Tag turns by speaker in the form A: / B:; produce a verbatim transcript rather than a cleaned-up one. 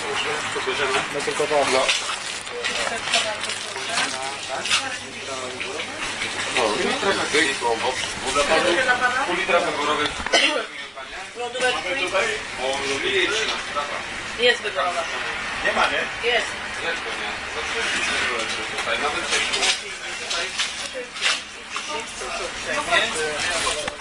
A: Co bierzemy?
B: No tylko to.
A: No. No, litrę węgorowego, pół litra węgorowego.
C: Lodóweczki?
A: Tutaj? O, liczna sprawa.
C: Jest wygorowa.
A: Nie ma, nie?
C: Jest.
A: Jak to nie? Zaczęliśmy tutaj, nawet ciepło. Tutaj.